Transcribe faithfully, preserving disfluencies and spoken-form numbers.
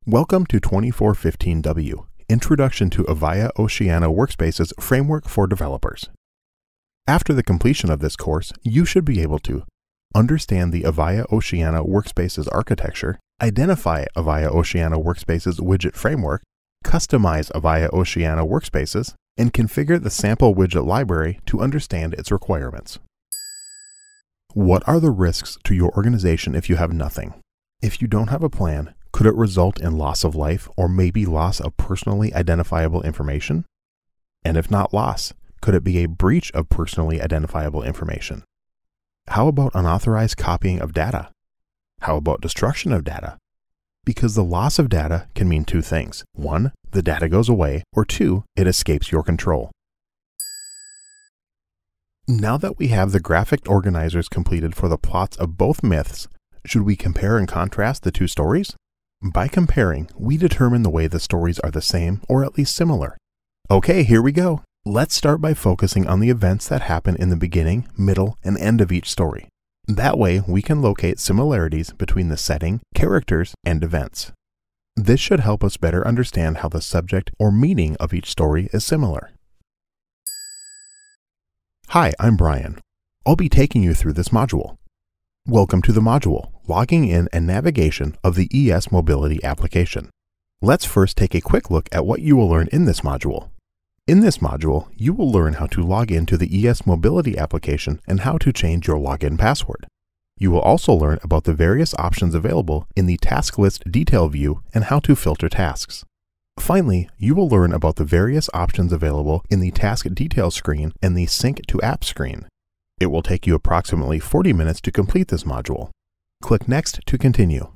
Welcome to twenty-four fifteen W, Introduction to Avaya Oceania Workspaces Framework for Developers. After the completion of this course, you should be able to understand the Avaya Oceania Workspaces architecture, identify Avaya Oceania Workspaces widget framework, customize Avaya Oceania Workspaces, and configure the sample widget library to understand its requirements. What are the risks to your organization if you have nothing? If you don't have a plan, could it result in loss of life or maybe loss of personally identifiable information? And if not loss, could it be a breach of personally identifiable information? How about unauthorized copying of data? How about destruction of data? Because the loss of data can mean two things. One, the data goes away, or two, it escapes your control. Now that we have the graphic organizers completed for the plots of both myths, should we compare and contrast the two stories? By comparing, we determine the way the stories are the same or at least similar. Okay, here we go. Let's start by focusing on the events that happen in the beginning, middle, and end of each story. That way, we can locate similarities between the setting, characters, and events. This should help us better understand how the subject or meaning of each story is similar. Hi, I'm Brian. I'll be taking you through this module. Welcome to the module, Logging In and Navigation of the E S Mobility Application. Let's first take a quick look at what you will learn in this module. In this module, you will learn how to log into the E S Mobility Application and how to change your login password. You will also learn about the various options available in the Task List Detail view and how to filter tasks. Finally, you will learn about the various options available in the Task Details screen and the Sync to App screen. It will take you approximately forty minutes to complete this module. Click Next to continue.